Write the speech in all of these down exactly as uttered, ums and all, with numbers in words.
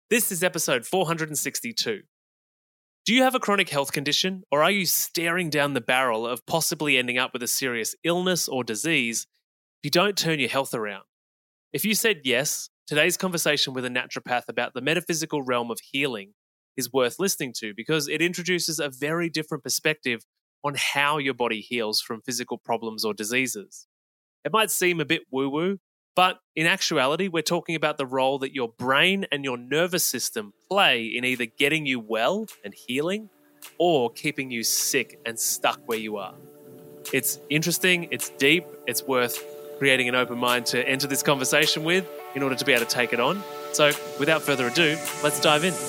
This is episode four hundred sixty-two. Do you have a chronic health condition, or are you staring down the barrel of possibly ending up with a serious illness or disease if you don't turn your health around? If you said yes, today's conversation with a naturopath about the metaphysical realm of healing is worth listening to because it introduces a very different perspective on how your body heals from physical problems or diseases. It might seem a bit woo-woo, but in actuality, we're talking about the role that your brain and your nervous system play in either getting you well and healing or keeping you sick and stuck where you are. It's interesting, it's deep, it's worth creating an open mind to enter this conversation with in order to be able to take it on. So without further ado, let's dive in.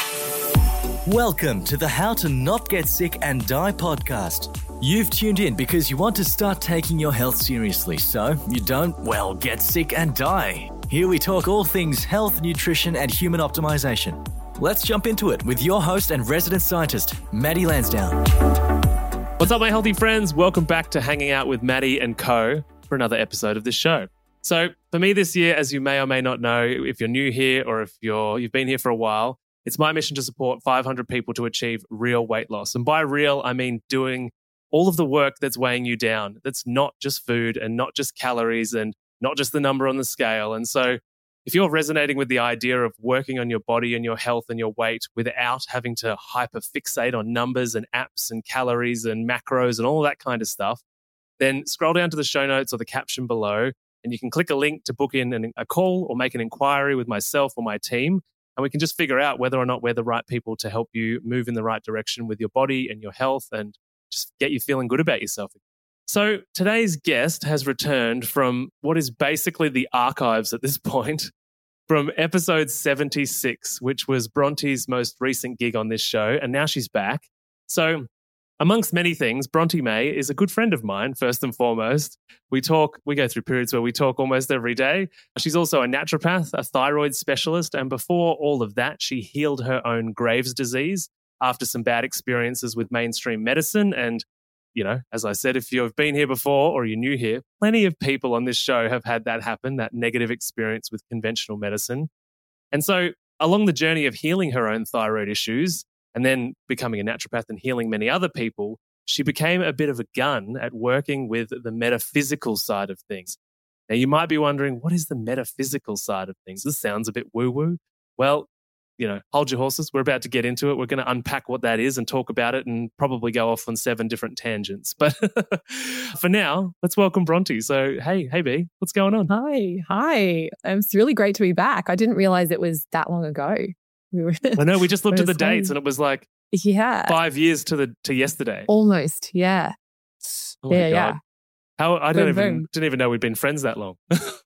Welcome to the How to Not Get Sick and Die podcast. You've tuned in because you want to start taking your health seriously so you don't, well, get sick and die. Here we talk all things health, nutrition, and human optimization. Let's jump into it with your host and resident scientist, Maddie Lansdowne. What's up, my healthy friends? Welcome back to Hanging Out with Maddie and Co. for another episode of this show. So for me this year, as you may or may not know, if you're new here or if you're, you've been here for a while, it's my mission to support five hundred people to achieve real weight loss. And by real, I mean doing all of the work that's weighing you down. That's not just food and not just calories and not just the number on the scale. And so if you're resonating with the idea of working on your body and your health and your weight without having to hyper-fixate on numbers and apps and calories and macros and all that kind of stuff, then scroll down to the show notes or the caption below and you can click a link to book in an, a call or make an inquiry with myself or my team. And we can just figure out whether or not we're the right people to help you move in the right direction with your body and your health and just get you feeling good about yourself. So today's guest has returned from what is basically the archives at this point, from episode seventy-six, which was Bronte's most recent gig on this show. And now she's back. So amongst many things, Bronte May is a good friend of mine, first and foremost. We talk, we go through periods where we talk almost every day. She's also a naturopath, a thyroid specialist, and before all of that, she healed her own Graves' disease after some bad experiences with mainstream medicine. And, you know, as I said, if you've been here before or you're new here, plenty of people on this show have had that happen, that negative experience with conventional medicine. And so along the journey of healing her own thyroid issues, and then becoming a naturopath and healing many other people, she became a bit of a gun at working with the metaphysical side of things. Now, you might be wondering, what is the metaphysical side of things? This sounds a bit woo-woo. Well, you know, hold your horses. We're about to get into it. We're going to unpack what that is and talk about it and probably go off on seven different tangents. But for now, let's welcome Bronte. So, hey, hey, B, what's going on? Hi, hi. It's really great to be back. I didn't realize it was that long ago. We were, I know, we just looked at the dates and it was like yeah, five years to the to yesterday. Almost, yeah. Oh yeah, my God. yeah. How I don't boom, even boom. didn't even know we'd been friends that long.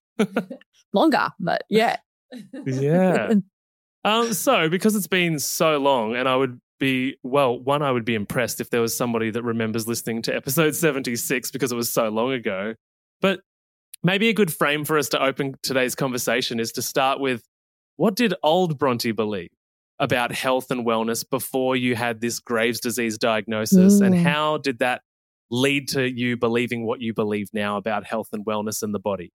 Longer, but yeah. yeah. Um, so because it's been so long, and I would be, well, one, I would be impressed if there was somebody that remembers listening to episode seventy-six because it was so long ago. But maybe a good frame for us to open today's conversation is to start with, what did old Bronte believe about health and wellness before you had this Graves' disease diagnosis? Mm. And how did that lead to you believing what you believe now about health and wellness and the body?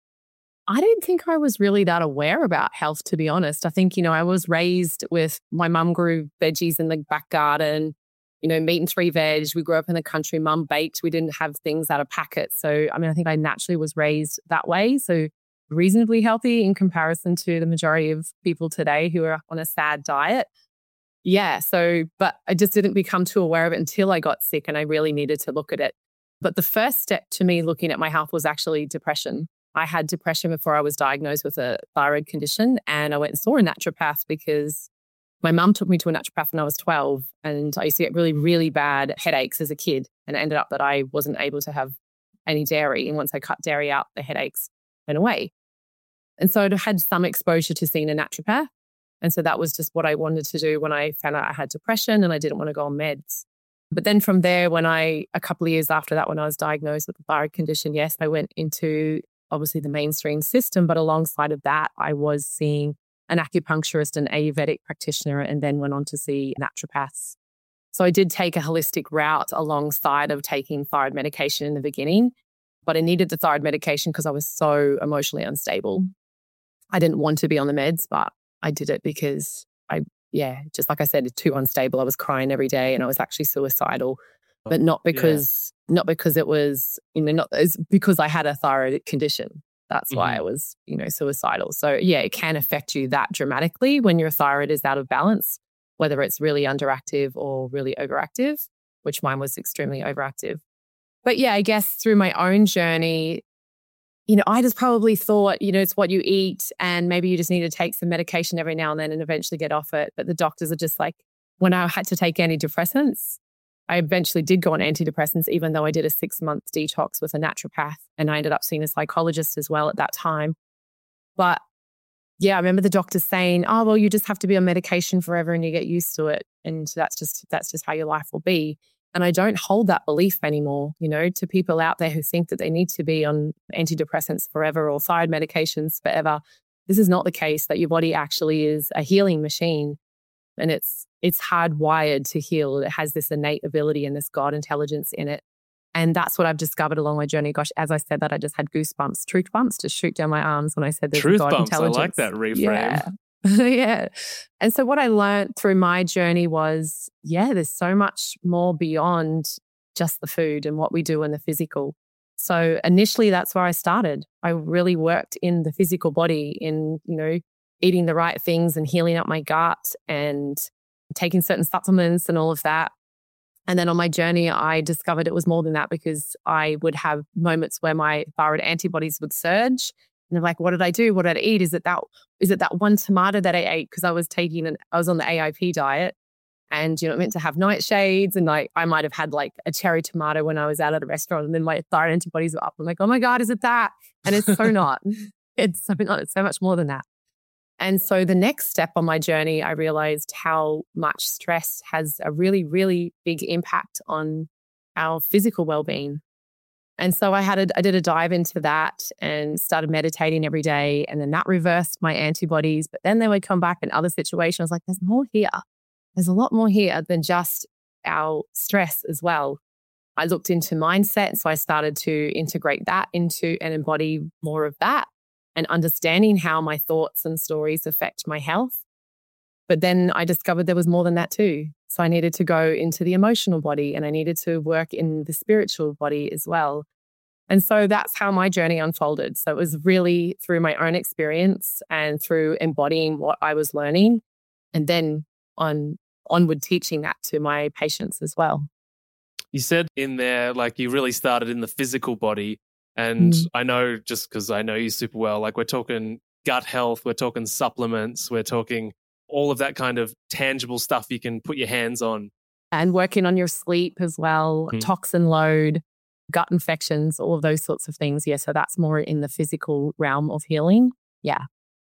I didn't think I was really that aware about health, to be honest. I think, you know, I was raised with, my mum grew veggies in the back garden, you know, meat and three veg. We grew up in the country. Mum baked. We didn't have things out of packets. So, I mean, I think I naturally was raised that way. So reasonably healthy in comparison to the majority of people today who are on a sad diet. Yeah. So, but I just didn't become too aware of it until I got sick and I really needed to look at it. But the first step to me looking at my health was actually depression. I had depression before I was diagnosed with a thyroid condition, and I went and saw a naturopath because my mum took me to a naturopath when I was twelve, and I used to get really, really bad headaches as a kid, and it ended up that I wasn't able to have any dairy. And once I cut dairy out, the headaches went away. And so I'd had some exposure to seeing a naturopath. And so that was just what I wanted to do when I found out I had depression and I didn't want to go on meds. But then from there, when I, a couple of years after that, when I was diagnosed with a thyroid condition, yes, I went into obviously the mainstream system. But alongside of that, I was seeing an acupuncturist, an Ayurvedic practitioner, and then went on to see naturopaths. So I did take a holistic route alongside of taking thyroid medication in the beginning. But I needed the thyroid medication because I was so emotionally unstable. I didn't want to be on the meds, but I did it because I, yeah, just like I said, too unstable. I was crying every day and I was actually suicidal, but not because, yeah. not because it was, you know, not it's because I had a thyroid condition. That's mm-hmm. why I was, you know, suicidal. So yeah, it can affect you that dramatically when your thyroid is out of balance, whether it's really underactive or really overactive, which mine was extremely overactive. But yeah, I guess through my own journey, you know, I just probably thought, you know, it's what you eat and maybe you just need to take some medication every now and then and eventually get off it. But the doctors are just like, when I had to take antidepressants, I eventually did go on antidepressants, even though I did a six-month detox with a naturopath and I ended up seeing a psychologist as well at that time. But yeah, I remember the doctor saying, oh, well, you just have to be on medication forever and you get used to it. And that's just that's just how your life will be. And I don't hold that belief anymore, you know, to people out there who think that they need to be on antidepressants forever or thyroid medications forever. This is not the case, that your body actually is a healing machine and it's it's hardwired to heal. It has this innate ability and this God intelligence in it. And that's what I've discovered along my journey. Gosh, as I said that, I just had goosebumps, truth bumps to shoot down my arms when I said there's truth God bumps, intelligence. I like that reframe. Yeah. yeah. And so what I learned through my journey was, yeah, there's so much more beyond just the food and what we do in the physical. So initially that's where I started. I really worked in the physical body in, you know, eating the right things and healing up my gut and taking certain supplements and all of that. And then on my journey, I discovered it was more than that because I would have moments where my thyroid antibodies would surge. And I'm like, what did I do? What did I eat? Is it that, is it that one tomato that I ate? Because I was taking an, I was on the A I P diet and, you know, meant to have nightshades. And like, I might have had like a cherry tomato when I was out at a restaurant and then my thyroid antibodies were up. I'm like, oh my God, is it that? And it's so not. It's so not. It's so much more than that. And so the next step on my journey, I realized how much stress has a really, really big impact on our physical well-being. And so I had a, I did a dive into that and started meditating every day. And then that reversed my antibodies. But then they would come back in other situations. I was like, there's more here. There's a lot more here than just our stress as well. I looked into mindset. And so I started to integrate that into and embody more of that and understanding how my thoughts and stories affect my health. But then I discovered there was more than that too. So I needed to go into the emotional body and I needed to work in the spiritual body as well. And so that's how my journey unfolded. So it was really through my own experience and through embodying what I was learning and then on onward teaching that to my patients as well. You said in there, like you really started in the physical body. And mm. I know just because I know you super well, like we're talking gut health, we're talking supplements, we're talking all of that kind of tangible stuff you can put your hands on. And working on your sleep as well, mm. toxin load, gut infections, all of those sorts of things. Yeah, so that's more in the physical realm of healing. Yeah.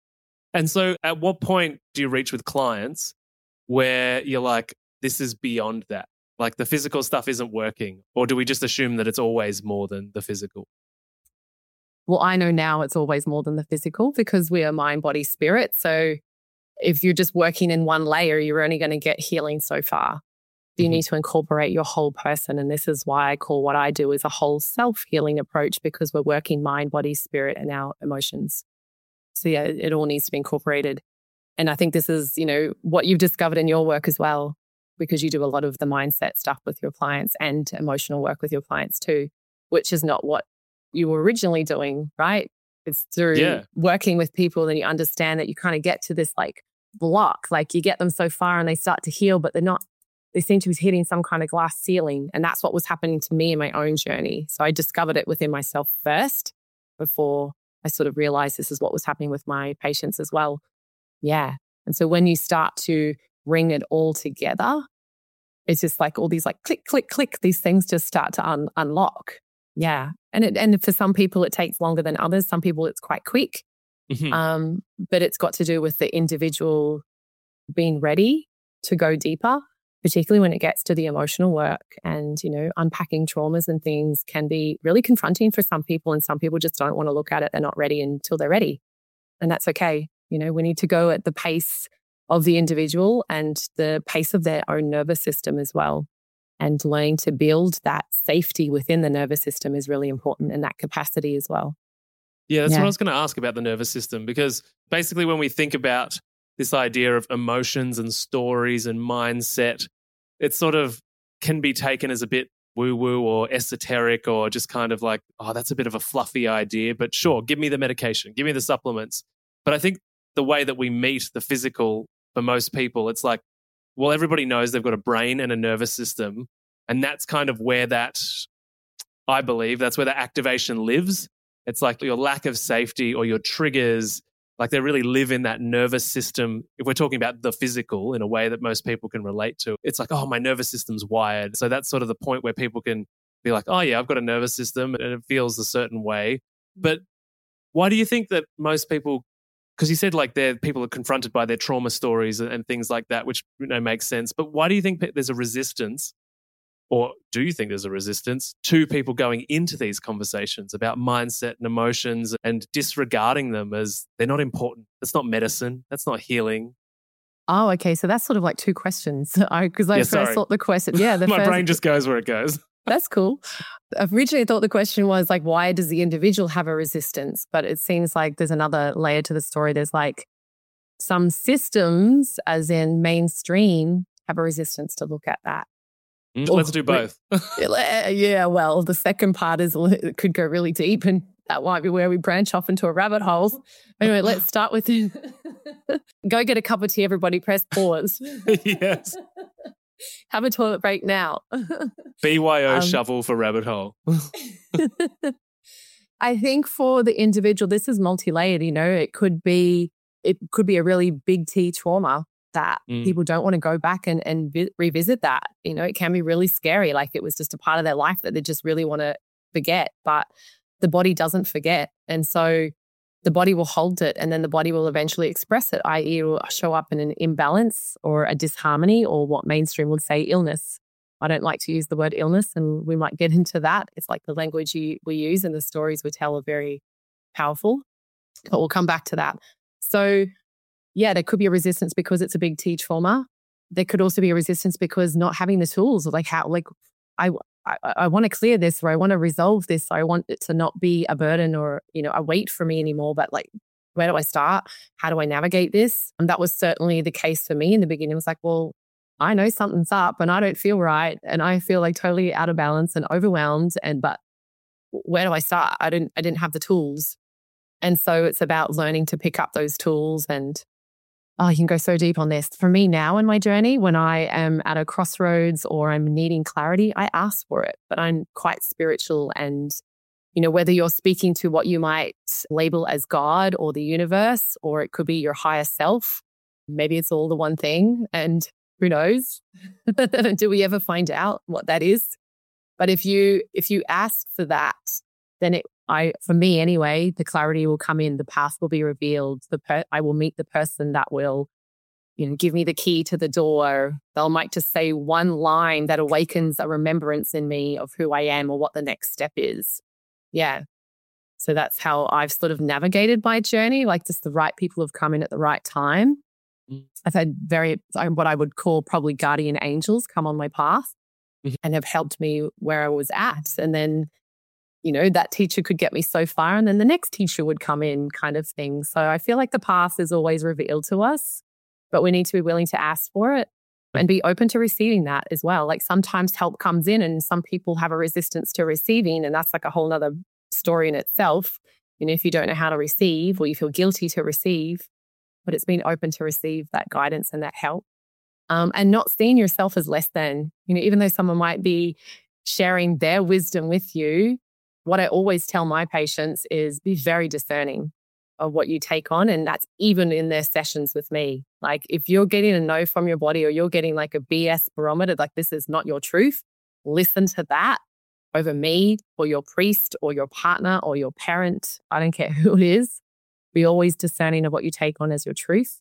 And so at what point do you reach with clients where you're like, this is beyond that? Like the physical stuff isn't working? Or do we just assume that it's always more than the physical? Well, I know now it's always more than the physical because we are mind, body, spirit. So if you're just working in one layer, you're only going to get healing so far. You mm-hmm. need to incorporate your whole person. And this is why I call what I do is a whole self-healing approach because we're working mind, body, spirit, and our emotions. So yeah, it all needs to be incorporated. And I think this is, you know, what you've discovered in your work as well, because you do a lot of the mindset stuff with your clients and emotional work with your clients too, which is not what you were originally doing, right? It's through yeah. working with people and you understand that you kind of get to this like block, like you get them so far and they start to heal, but they're not, they seem to be hitting some kind of glass ceiling. And that's what was happening to me in my own journey. So I discovered it within myself first before I sort of realized this is what was happening with my patients as well. Yeah. And so when you start to bring it all together, it's just like all these like click, click, click, these things just start to un- unlock. Yeah. And it, and for some people, it takes longer than others. Some people, it's quite quick. Mm-hmm. Um, but it's got to do with the individual being ready to go deeper, particularly when it gets to the emotional work. And, you know, unpacking traumas and things can be really confronting for some people. And some people just don't want to look at it. They're not ready until they're ready. And that's okay. You know, we need to go at the pace of the individual and the pace of their own nervous system as well. And learning to build that safety within the nervous system is really important, and that capacity as well. Yeah, that's yeah. what I was going to ask about the nervous system, because basically when we think about this idea of emotions and stories and mindset, it sort of can be taken as a bit woo-woo or esoteric or just kind of like, oh, that's a bit of a fluffy idea, but sure, give me the medication, give me the supplements. But I think the way that we meet the physical for most people, it's like, well, everybody knows they've got a brain and a nervous system, and that's kind of where that, I believe, that's where the activation lives. It's like your lack of safety or your triggers, like they really live in that nervous system. If we're talking about the physical in a way that most people can relate to, it's like, oh, my nervous system's wired. So that's sort of the point where people can be like, oh yeah, I've got a nervous system and it feels a certain way. But why do you think that most people, because you said like they're, people are confronted by their trauma stories and, and things like that, which, you know, makes sense. But why do you think there's a resistance, or do you think there's a resistance to people going into these conversations about mindset and emotions and disregarding them as they're not important? That's not medicine. That's not healing. Oh, okay. So that's sort of like two questions. Because I, 'cause I Yeah, first sorry. thought the question, yeah. The My first, brain just goes where it goes. That's cool. Originally, I thought the question was like, why does the individual have a resistance? But it seems like there's another layer to the story. There's like some systems, as in mainstream, have a resistance to look at that. Mm, Or- let's do both. Yeah, well, the second part is it could go really deep, and that might be where we branch off into a rabbit hole. Anyway, let's start with go get a cup of tea, everybody. Press pause. Yes. Have a toilet break now. B Y O Um, shovel for rabbit hole. I think for the individual, this is multi-layered. You know, it could be it could be a really big T trauma that Mm. people don't want to go back and and vi- revisit that. You know, it can be really scary. Like it was just a part of their life that they just really want to forget, but the body doesn't forget, and so the body will hold it, and then the body will eventually express it, that is, it will show up in an imbalance or a disharmony, or what mainstream would say illness. I don't like to use the word illness, and we might get into that. It's like the language you, we use and the stories we tell are very powerful, but we'll come back to that. So yeah, there could be a resistance because it's a big T trauma. There could also be a resistance because not having the tools, like how, like I, I, I want to clear this, or I want to resolve this. I want it to not be a burden or, you know, a weight for me anymore. But like, where do I start? How do I navigate this? And that was certainly the case for me in the beginning. It was like, well, I know something's up and I don't feel right. And I feel like totally out of balance and overwhelmed. And, but where do I start? I didn't, I didn't have the tools. And so it's about learning to pick up those tools. And oh, you can go so deep on this. For me now in my journey, when I am at a crossroads or I'm needing clarity, I ask for it, but I'm quite spiritual. And, you know, whether you're speaking to what you might label as God or the universe, or it could be your higher self, maybe it's all the one thing. And who knows? Do we ever find out what that is? But if you, if you ask for that, then it, I, for me anyway, the clarity will come in, the path will be revealed. The per- I will meet the person that will, you know, give me the key to the door. They'll might just say one line that awakens a remembrance in me of who I am or what the next step is. Yeah. So that's how I've sort of navigated my journey. Like just the right people have come in at the right time. Mm. I've had very, what I would call probably guardian angels come on my path Mhm. and have helped me where I was at. And then, you know, that teacher could get me so far and then the next teacher would come in kind of thing. So I feel like the path is always revealed to us, but we need to be willing to ask for it and be open to receiving that as well. Like sometimes help comes in and some people have a resistance to receiving, and that's like a whole nother story in itself. You know, if you don't know how to receive or you feel guilty to receive, but it's being open to receive that guidance and that help. Um, and not seeing yourself as less than, you know, even though someone might be sharing their wisdom with you, what I always tell my patients is be very discerning of what you take on. And that's even in their sessions with me. Like if you're getting a no from your body or you're getting like a B S barometer, like this is not your truth, listen to that over me or your priest or your partner or your parent. I don't care who it is. Be always discerning of what you take on as your truth.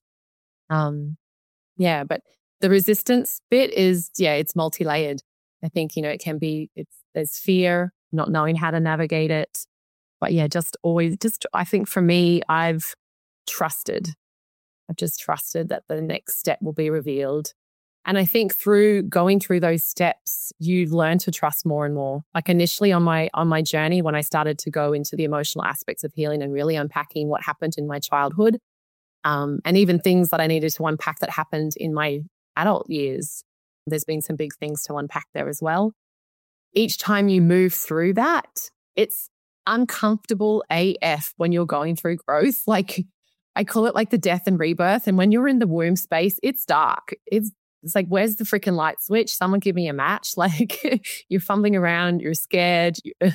Um, yeah, but the resistance bit is, yeah, it's multi-layered. I think, you know, it can be, it's, there's fear, not knowing how to navigate it. But yeah, just always, just, I think for me, I've trusted. I've just trusted that the next step will be revealed. And I think through going through those steps, you learn to trust more and more. Like initially on my, on my journey, when I started to go into the emotional aspects of healing and really unpacking what happened in my childhood, Um, and even things that I needed to unpack that happened in my adult years. There's been some big things to unpack there as well. Each time you move through that, it's uncomfortable A F when you're going through growth. Like I call it like the death and rebirth. And when you're in the womb space, it's dark. It's it's like, where's the freaking light switch? Someone give me a match. Like you're fumbling around, you're scared.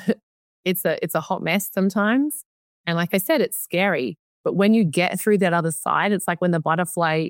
It's a it's a hot mess sometimes. And like I said, it's scary. But when you get through that other side, it's like when the butterfly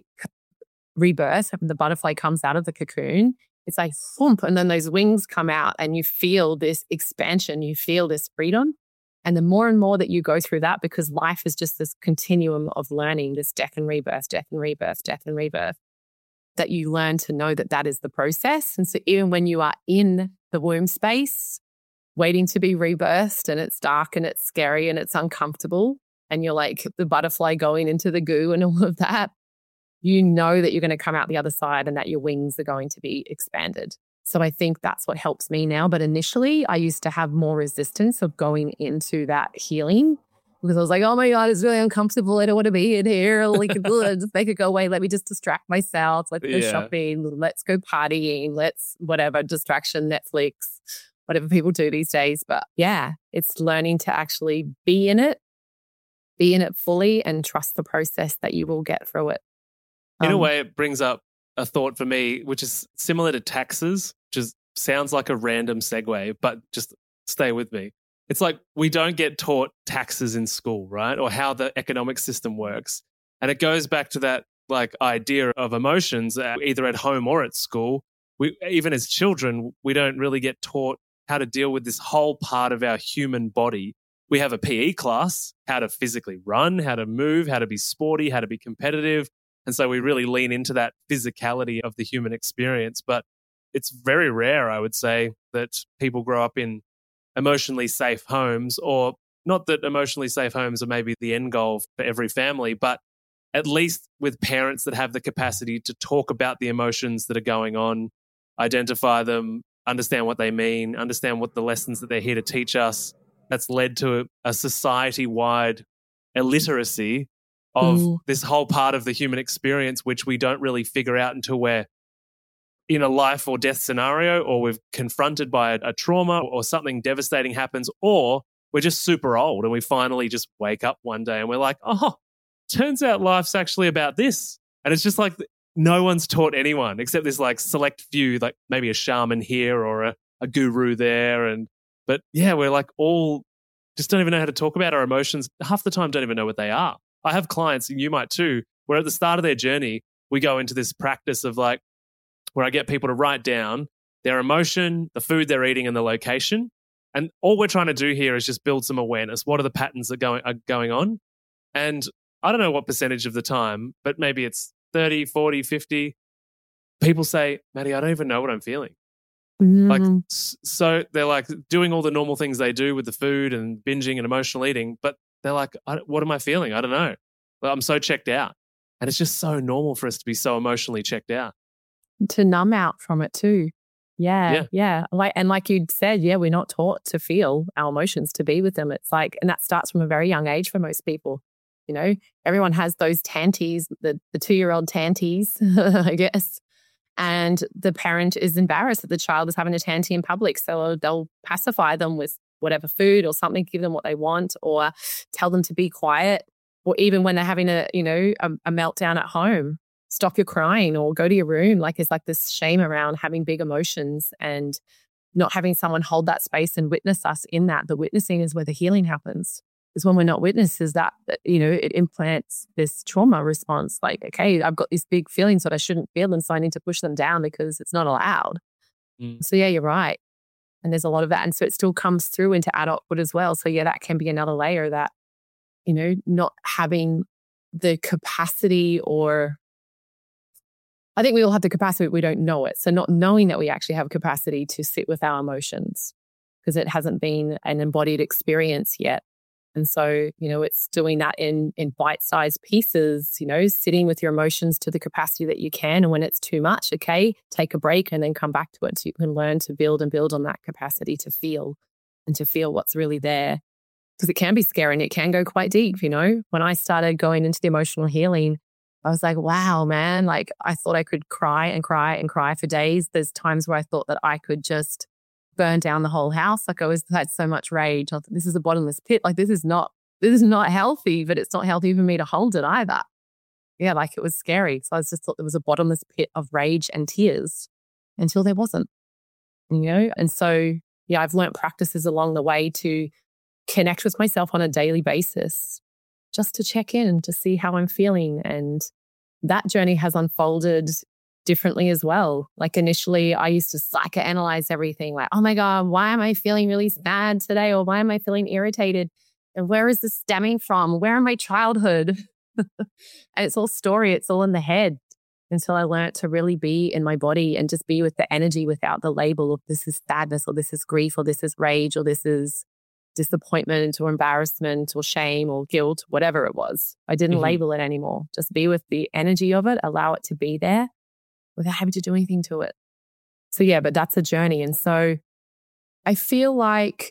rebirth, when the butterfly comes out of the cocoon, it's like thump, and then those wings come out and you feel this expansion, you feel this freedom. And the more and more that you go through that, because life is just this continuum of learning, this death and rebirth, death and rebirth, death and rebirth, that you learn to know that that is the process. And so even when you are in the womb space, waiting to be rebirthed, and it's dark and it's scary and it's uncomfortable, and you're like the butterfly going into the goo and all of that, you know that you're going to come out the other side and that your wings are going to be expanded. So I think that's what helps me now. But initially, I used to have more resistance of going into that healing because I was like, oh my God, it's really uncomfortable. I don't want to be in here. Like, just make it go away. Let me just distract myself. Let's go Yeah. shopping. Let's go partying. Let's whatever, distraction, Netflix, whatever people do these days. But yeah, it's learning to actually be in it, be in it fully, and trust the process that you will get through it. In a Um, way, it brings up a thought for me, which is similar to taxes, which is, sounds like a random segue, but just stay with me. It's like we don't get taught taxes in school, right? Or how the economic system works. And it goes back to that like idea of emotions, uh, either at home or at school. We, even as children, we don't really get taught how to deal with this whole part of our human body. We have a P E class, how to physically run, how to move, how to be sporty, how to be competitive. And so we really lean into that physicality of the human experience. But it's very rare, I would say, that people grow up in emotionally safe homes, or not that emotionally safe homes are maybe the end goal for every family, but at least with parents that have the capacity to talk about the emotions that are going on, identify them, understand what they mean, understand what the lessons that they're here to teach us. That's led to a society-wide illiteracy of Ooh. this whole part of the human experience, which we don't really figure out until we're in a life or death scenario, or we're confronted by a, a trauma, or something devastating happens, or we're just super old and we finally just wake up one day and we're like, oh, turns out life's actually about this. And it's just like no one's taught anyone except this like select few, like maybe a shaman here or a, a guru there. And but yeah, we're like all just don't even know how to talk about our emotions. Half the time don't even know what they are. I have clients, and you might too, where at the start of their journey, we go into this practice of like, where I get people to write down their emotion, the food they're eating, and the location. And all we're trying to do here is just build some awareness. What are the patterns that going, are going on? And I don't know what percentage of the time, but maybe it's thirty, forty, fifty. People say, Maddie, I don't even know what I'm feeling. Like, mm, s- so they're like doing all the normal things they do with the food and binging and emotional eating, but they're like, I, what am I feeling? I don't know. Well, I'm so checked out. And it's just so normal for us to be so emotionally checked out. to numb out from it too. Yeah, Yeah. yeah. Like and like you said, yeah, we're not taught to feel our emotions, to be with them. It's like, and that starts from a very young age for most people. You know, everyone has those tanties, the the two year old tanties, I guess. And the parent is embarrassed that the child is having a tanty in public, so they'll pacify them with whatever food or something, give them what they want, or tell them to be quiet. Or even when they're having a, you know, a, a meltdown at home, stop your crying or go to your room. Like, it's like this shame around having big emotions and not having someone hold that space and witness us in that. The witnessing is where the healing happens. Is when we're not witnesses, that, that, you know, it implants this trauma response. Like, okay, I've got these big feelings that I shouldn't feel, and so I need to push them down because it's not allowed. Mm. So yeah, you're right. And there's a lot of that. And so it still comes through into adulthood as well. So yeah, that can be another layer, that, you know, not having the capacity, or I think we all have the capacity, but we don't know it. So not knowing that we actually have capacity to sit with our emotions because it hasn't been an embodied experience yet. And so, you know, it's doing that in in bite-sized pieces, you know, sitting with your emotions to the capacity that you can. And when it's too much, okay, take a break and then come back to it so you can learn to build and build on that capacity to feel and to feel what's really there. because it can be scary and it can go quite deep, you know. When I started going into the emotional healing, I was like, wow, man, like I thought I could cry and cry and cry for days. There's times where I thought that I could just burn down the whole house. Like I was had so much rage. I thought, this is a bottomless pit. Like this is not, this is not healthy, but it's not healthy for me to hold it either. Yeah, like it was scary. So I just thought there was a bottomless pit of rage and tears until there wasn't, you know? And so, yeah, I've learned practices along the way to connect with myself on a daily basis, just to check in, to see how I'm feeling. And that journey has unfolded differently as well. Like initially, I used to psychoanalyze everything like, oh my God, why am I feeling really sad today? Or why am I feeling irritated? And where is this stemming from? Where in my childhood? And it's all story. It's all in the head, until I learned to really be in my body and just be with the energy without the label of this is sadness or this is grief or this is rage or this is disappointment or embarrassment or shame or guilt, whatever it was. I didn't mm-hmm. label it anymore. Just be with the energy of it, allow it to be there without having to do anything to it. So yeah, but that's a journey. And so I feel like,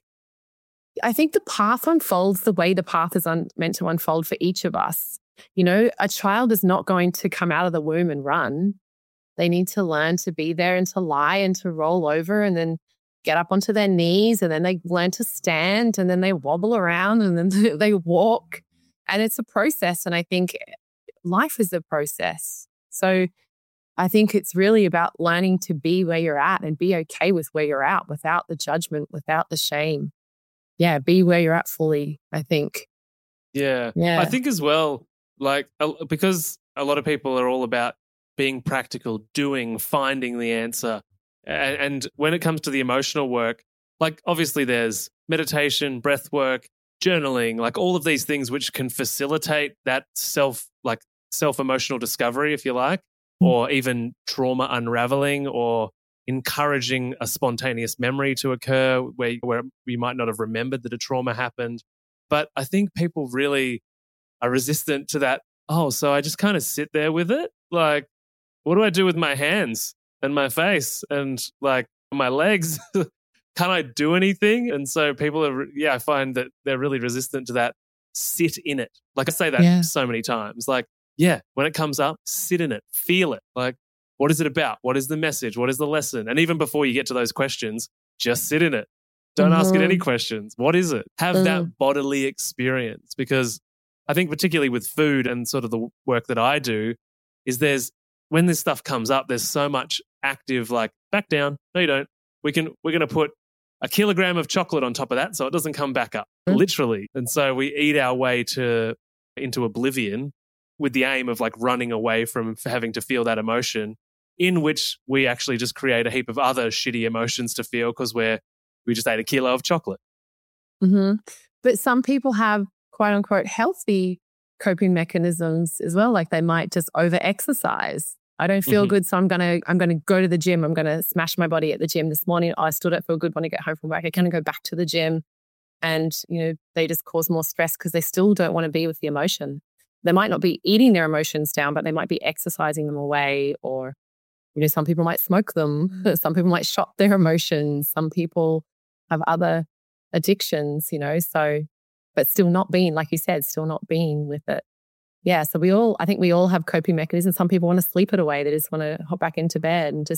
I think the path unfolds the way the path is un- meant to unfold for each of us. You know, a child is not going to come out of the womb and run. They need to learn to be there and to lie and to roll over and then get up onto their knees, and then they learn to stand, and then they wobble around, and then they walk. And it's a process. And I think life is a process. So I think it's really about learning to be where you're at and be okay with where you're at without the judgment, without the shame. Yeah, be where you're at fully, I think. Yeah. Yeah. I think as well, like, because a lot of people are all about being practical, doing, finding the answer. And, and when it comes to the emotional work, like obviously there's meditation, breath work, journaling, like all of these things which can facilitate that self, like self-emotional discovery, if you like, mm-hmm. or even trauma unraveling, or encouraging a spontaneous memory to occur where, where you might not have remembered that a trauma happened. But I think people really are resistant to that. Oh, so I just kind of sit there with it? Like, what do I do with my hands and my face and like my legs? Can I do anything? And so people are, yeah, I find that they're really resistant to that. Sit in it. Like I say that yeah. so many times. Like, yeah, when it comes up, sit in it, feel it. Like, what is it about? What is the message? What is the lesson? And even before you get to those questions, just sit in it. Don't mm-hmm. ask it any questions. What is it? Have mm. that bodily experience. Because I think particularly with food and sort of the work that I do is there's, when this stuff comes up, there's so much active like, back down. No, you don't. We can, we're going to put a kilogram of chocolate on top of that so it doesn't come back up, mm. literally. And so we eat our way to into oblivion with the aim of like running away from having to feel that emotion, in which we actually just create a heap of other shitty emotions to feel because we're we just ate a kilo of chocolate. Mm-hmm. But some people have quote unquote healthy coping mechanisms as well. Like they might just over exercise. I don't feel mm-hmm. good, so I'm gonna I'm gonna go to the gym. I'm gonna smash my body at the gym. This morning I still don't feel good when I get home from work. I kind of go back to the gym, and you know they just cause more stress because they still don't want to be with the emotion. They might not be eating their emotions down, but they might be exercising them away. Or you know, some people might smoke them. Some people might shop their emotions. Some people have other addictions. You know, so but still not being, like you said, still not being with it. Yeah, so we all, I think we all have coping mechanisms. Some people want to sleep it away. They just want to hop back into bed and just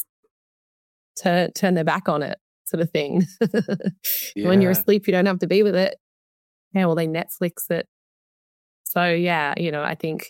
turn turn their back on it, sort of thing. Yeah. When you're asleep, you don't have to be with it. Yeah, well, they Netflix it. So yeah, you know, I think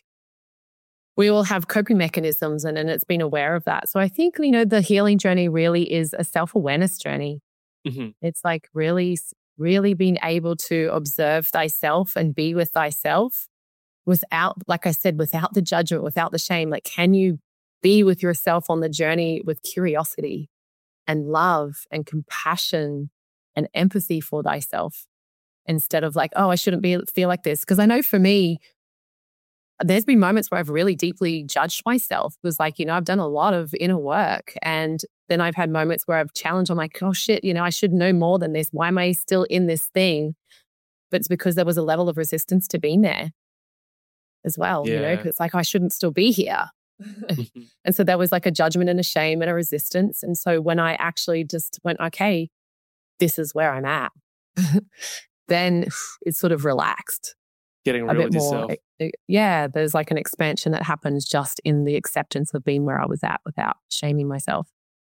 we all have coping mechanisms, and, and it's been aware of that. So I think, you know, the healing journey really is a self-awareness journey. Mm-hmm. It's like really, really being able to observe thyself and be with thyself. Without, like I said, without the judgment, without the shame. Like, can you be with yourself on the journey with curiosity and love and compassion and empathy for thyself, instead of like, oh, I shouldn't be feel like this? Because I know for me, there's been moments where I've really deeply judged myself. It was like, you know, I've done a lot of inner work, and then I've had moments where I've challenged. I'm like, oh shit, you know, I should know more than this. Why am I still in this thing? But it's because there was a level of resistance to being there as well, yeah. You know, because it's like, I shouldn't still be here. And so there was like a judgment and a shame and a resistance. And so when I actually just went, okay, this is where I'm at. then it's sort of relaxed. Getting A real bit with more. yourself. eh, Yeah, there's like an expansion that happens just in the acceptance of being where I was at without shaming myself.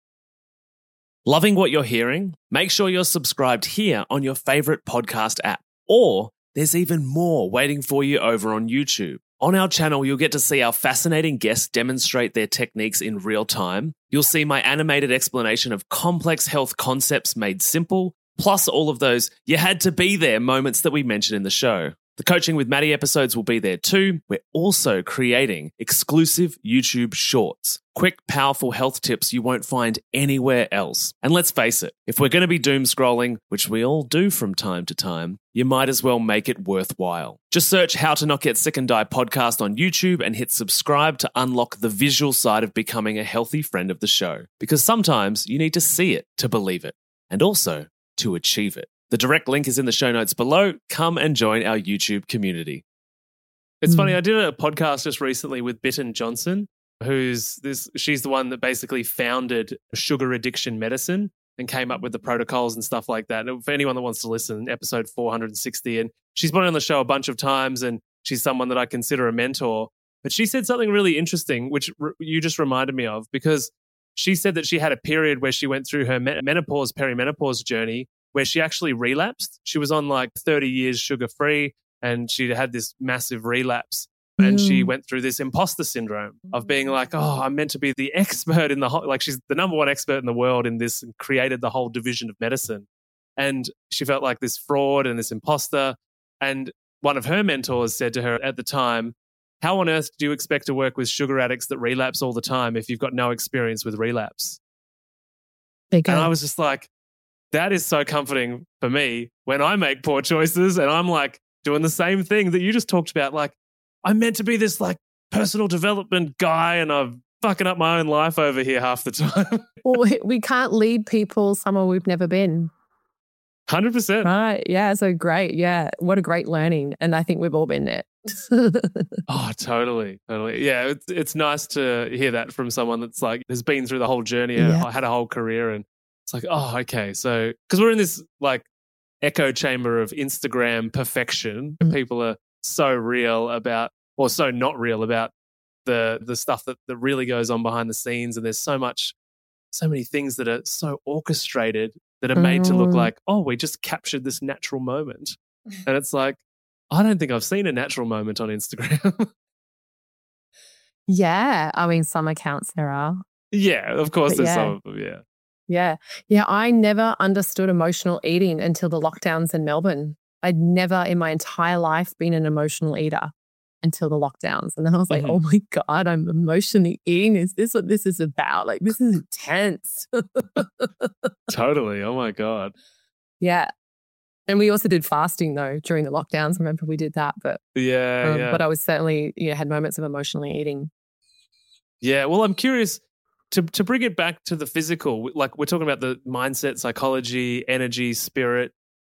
Loving what you're hearing? Make sure you're subscribed here on your favorite podcast app. Or there's even more waiting for you over on YouTube. On our channel, you'll get to see our fascinating guests demonstrate their techniques in real time. You'll see my animated explanation of complex health concepts made simple, plus all of those you had to be there moments that we mentioned in the show. The Coaching with Maddie episodes will be there too. We're also creating exclusive YouTube shorts, quick, powerful health tips you won't find anywhere else. And let's face it, if we're going to be doom scrolling, which we all do from time to time, you might as well make it worthwhile. Just search How to Not Get Sick and Die podcast on YouTube and hit subscribe to unlock the visual side of becoming a healthy friend of the show. Because sometimes you need to see it to believe it, and also to achieve it. The direct link is in the show notes below. Come and join our YouTube community. It's Mm. funny, I did a podcast just recently with Bitten Johnson, who's this, she's the one that basically founded sugar addiction medicine and came up with the protocols and stuff like that. And for anyone that wants to listen, episode four hundred sixty, and she's been on the show a bunch of times, and she's someone that I consider a mentor. But she said something really interesting, which r- you just reminded me of, because she said that she had a period where she went through her me- menopause, perimenopause journey, where she actually relapsed. She was on like thirty years sugar-free, and she had this massive relapse. And she Mm. went through this imposter syndrome of being like, oh, I'm meant to be the expert in the whole, like she's the number one expert in the world in this, and created the whole division of medicine. And she felt like this fraud and this imposter. And one of her mentors said to her at the time, how on earth do you expect to work with sugar addicts that relapse all the time if you've got no experience with relapse? There you go. And I was just like, that is so comforting for me when I make poor choices and I'm like doing the same thing that you just talked about. Like, I'm meant to be this like personal development guy, and I'm fucking up my own life over here half the time. Well, we, we can't lead people somewhere we've never been. one hundred percent. Right. Yeah. So great. Yeah. What a great learning. And I think we've all been there. Oh, totally. Totally. Yeah. It's, it's nice to hear that from someone that's like, has been through the whole journey and Yeah. had a whole career. And it's like, oh, okay. So, because we're in this like echo chamber of Instagram perfection. Mm. People are so real about, or so not real about the the stuff that, that really goes on behind the scenes. And there's so much, so many things that are so orchestrated that are made to look Mm. like, oh, we just captured this natural moment. And it's like, I don't think I've seen a natural moment on Instagram. Yeah. I mean, some accounts there are. Yeah, of course But there's yeah. some of them, yeah. Yeah. Yeah. I never understood emotional eating until the lockdowns in Melbourne. I'd never in my entire life been an emotional eater until the lockdowns. And then I was like, Mhm. oh my God, I'm emotionally eating. Is this what this is about? Like, this is intense. Totally. Oh my God. Yeah. And we also did fasting though during the lockdowns. I remember we did that, but Yeah, um, yeah. but I was certainly, you know, had moments of emotionally eating. Yeah, well, I'm curious to to bring it back to the physical. Like we're talking about the mindset, psychology, energy, spirit.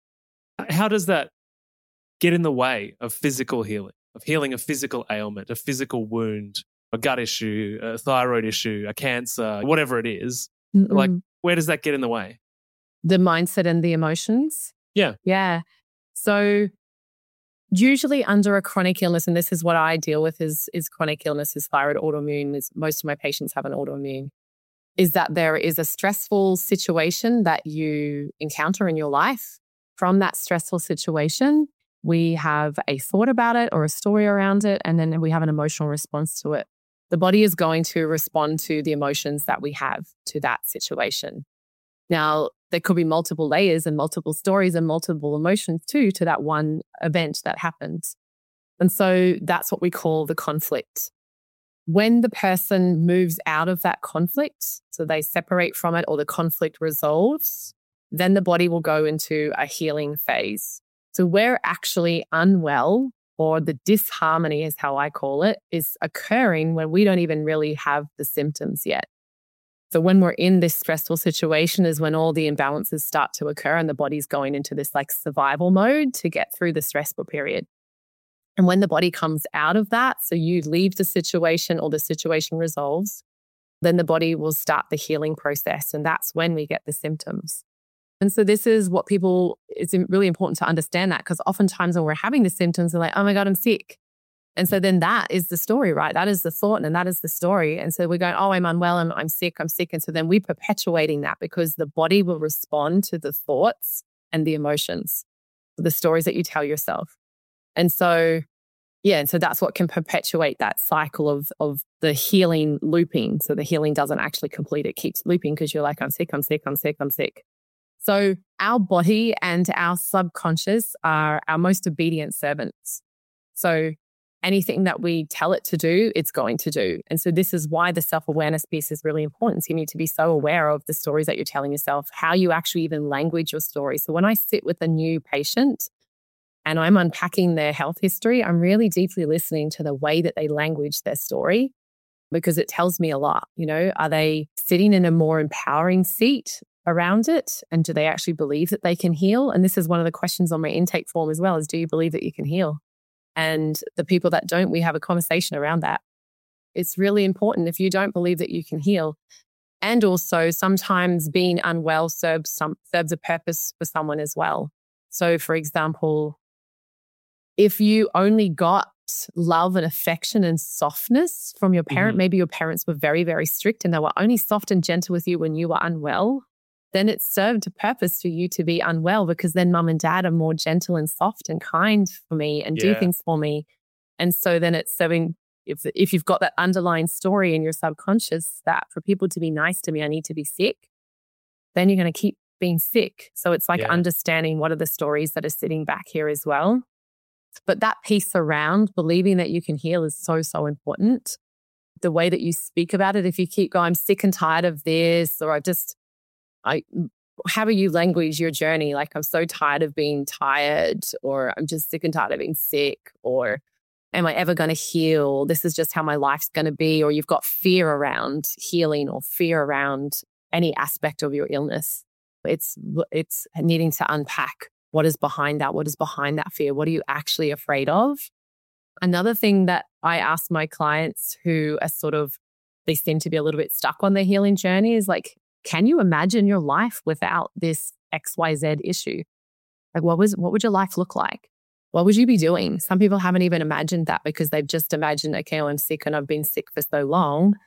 How does that get in the way of physical healing, of healing a physical ailment, a physical wound, a gut issue, a thyroid issue, a cancer, whatever it is? Like, Mm-mm. where does that get in the way? The mindset and the emotions. Yeah. Yeah. So usually under a chronic illness, and this is what I deal with is, is chronic illness, is thyroid autoimmune, is most of my patients have an autoimmune, is that there is a stressful situation that you encounter in your life. From that stressful situation, we have a thought about it or a story around it, and then we have an emotional response to it. The body is going to respond to the emotions that we have to that situation. Now, there could be multiple layers and multiple stories and multiple emotions too to that one event that happened. And so that's what we call the conflict. When the person moves out of that conflict, so they separate from it or the conflict resolves, then the body will go into a healing phase. So we're actually unwell, or the disharmony is how I call it, is occurring when we don't even really have the symptoms yet. So when we're in this stressful situation is when all the imbalances start to occur and the body's going into this like survival mode to get through the stressful period. And when the body comes out of that, so you leave the situation or the situation resolves, then the body will start the healing process. And that's when we get the symptoms. And so this is what people, it's really important to understand that, because oftentimes when we're having the symptoms, we're like, oh my God, I'm sick. And so then that is the story, right? That is the thought and that is the story. And so we're going, oh, I'm unwell, I'm, I'm sick, I'm sick. And so then we're perpetuating that, because the body will respond to the thoughts and the emotions, the stories that you tell yourself. And so, yeah, and so that's what can perpetuate that cycle of, of the healing looping. So the healing doesn't actually complete, it keeps looping because you're like, I'm sick, I'm sick, I'm sick, I'm sick. So our body and our subconscious are our most obedient servants. So anything that we tell it to do, it's going to do. And so this is why the self-awareness piece is really important. So you need to be so aware of the stories that you're telling yourself, how you actually even language your story. So when I sit with a new patient and I'm unpacking their health history, I'm really deeply listening to the way that they language their story, because it tells me a lot. You know, are they sitting in a more empowering seat around it? And do they actually believe that they can heal? And this is one of the questions on my intake form as well, is do you believe that you can heal? And the people that don't, we have a conversation around that. It's really important if you don't believe that you can heal. And also sometimes being unwell serves some serves a purpose for someone as well. So for example, if you only got love and affection and softness from your parent, mm-hmm. maybe your parents were very, very strict and they were only soft and gentle with you when you were unwell, then it served a purpose for you to be unwell, because then mum and dad are more gentle and soft and kind for me and yeah. do things for me. And so then it's serving, if, if you've got that underlying story in your subconscious that for people to be nice to me, I need to be sick, then you're going to keep being sick. So it's like yeah. understanding what are the stories that are sitting back here as well. But that piece around believing that you can heal is so, so important. The way that you speak about it, if you keep going, I'm sick and tired of this, or I just, I, how you language your journey, like I'm so tired of being tired, or I'm just sick and tired of being sick, or am I ever going to heal? This is just how my life's going to be. Or you've got fear around healing or fear around any aspect of your illness. It's, it's needing to unpack what is behind that. What is behind that fear? What are you actually afraid of? Another thing that I ask my clients who are sort of, they seem to be a little bit stuck on their healing journey is like, can you imagine your life without this X Y Z issue? Like what was, what would your life look like? What would you be doing? Some people haven't even imagined that, because they've just imagined, okay, well, I'm sick and I've been sick for so long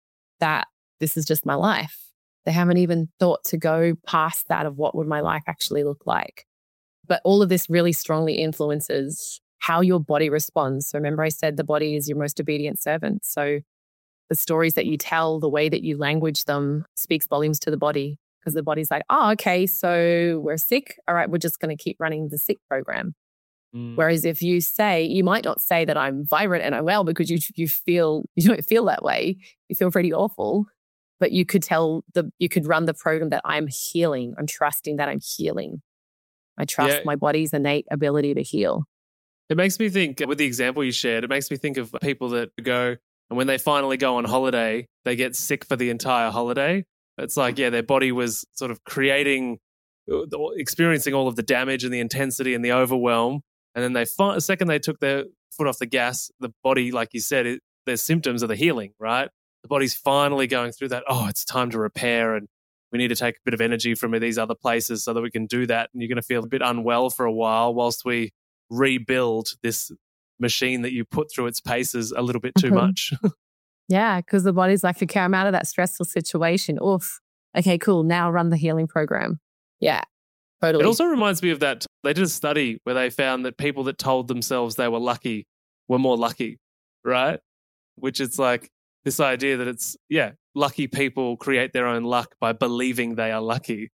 that this is just my life. They haven't even thought to go past that of what would my life actually look like. But all of this really strongly influences how your body responds. So remember I said the body is your most obedient servant. So the stories that you tell, the way that you language them speaks volumes to the body, because the body's like, oh, okay, so we're sick. All right, we're just going to keep running the sick program. Mm. Whereas if you say, you might not say that I'm vibrant and I'm well, because you you feel, you don't feel that way. You feel pretty awful, but you could tell the, you could run the program that I'm healing. I'm trusting that I'm healing. I trust yeah. my body's innate ability to heal. It makes me think, with the example you shared, it makes me think of people that go, and when they finally go on holiday, they get sick for the entire holiday. It's like, yeah, their body was sort of creating, experiencing all of the damage and the intensity and the overwhelm. And then they, the second they took their foot off the gas, the body, like you said, it, there's symptoms of the healing, right? The body's finally going through that, oh, it's time to repair, and we need to take a bit of energy from these other places so that we can do that. And you're going to feel a bit unwell for a while whilst we rebuild this machine that you put through its paces a little bit too mm-hmm. much. Yeah, because the body's like, okay, I'm out of that stressful situation. Oof. Okay, cool. Now run the healing program. Yeah, totally. It also reminds me of that. They did a study where they found that people that told themselves they were lucky were more lucky, right? Which is like this idea that it's, yeah, lucky people create their own luck by believing they are lucky.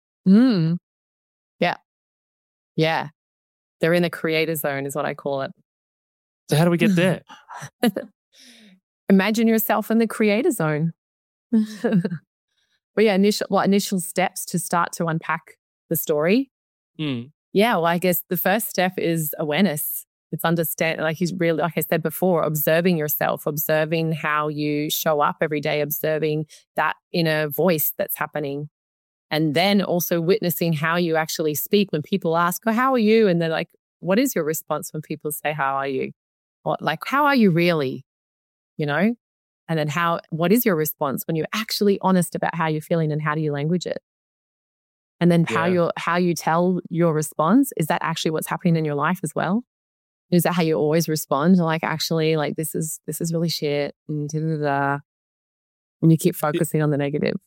Mm. Yeah. Yeah. They're in the creator zone is what I call it. So how do we get there? Imagine yourself in the creator zone. But yeah, initial, what initial steps to start to unpack the story? Mm. Yeah, well, I guess the first step is awareness. It's understand, like he's really, like I said before, observing yourself, observing how you show up every day, observing that inner voice that's happening. And then also witnessing how you actually speak when people ask, oh, how are you? And they're like, what is your response when people say, how are you? Or like, how are you really? You know? And then how, what is your response when you're actually honest about how you're feeling, and how do you language it? And then how Yeah. you how you tell your response, is that actually what's happening in your life as well? Is that how you always respond? Like, actually, like this is this is really shit. And, da, da, da, and you keep focusing on the negative.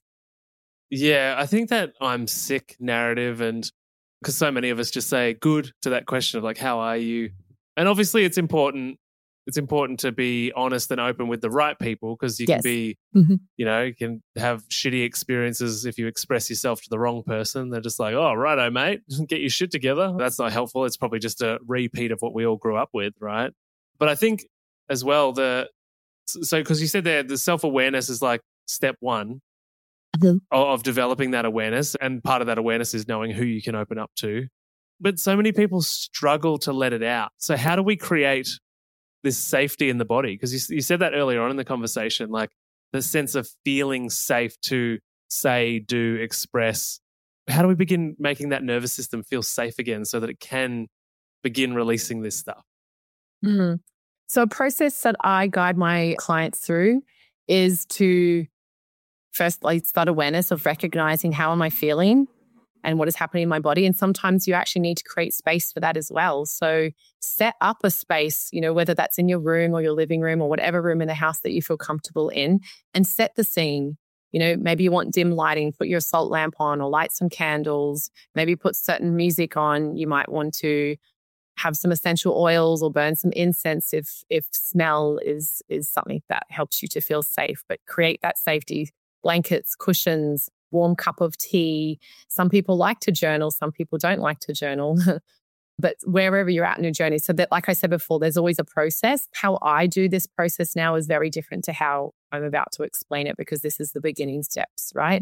Yeah, I think that I'm sick narrative, and because so many of us just say good to that question of like, how are you? And obviously it's important. It's important to be honest and open with the right people, because you Yes. can be, Mm-hmm. you know, you can have shitty experiences if you express yourself to the wrong person. They're just like, oh, righto, mate, get your shit together. That's not helpful. It's probably just a repeat of what we all grew up with, right? But I think as well, the so because you said there, the self-awareness is like step one Mhm. of developing that awareness. And part of that awareness is knowing who you can open up to. But so many people struggle to let it out. So how do we create this safety in the body? Because you, you said that earlier on in the conversation, like the sense of feeling safe to say, do, express. How do we begin making that nervous system feel safe again so that it can begin releasing this stuff? Mm-hmm. So a process that I guide my clients through is to first, like, start awareness of recognizing how am I feeling and what is happening in my body. And sometimes you actually need to create space for that as well. So set up a space, you know, whether that's in your room or your living room or whatever room in the house that you feel comfortable in, and set the scene. You know, maybe you want dim lighting, put your salt lamp on or light some candles, maybe put certain music on. You might want to have some essential oils or burn some incense if if smell is is something that helps you to feel safe. But create that safety. Blankets, cushions, warm cup of tea. Some people like to journal, some people don't like to journal. But wherever you're at in your journey, so that, like I said before, there's always a process. How I do this process now is very different to how I'm about to explain it, because this is the beginning steps, right?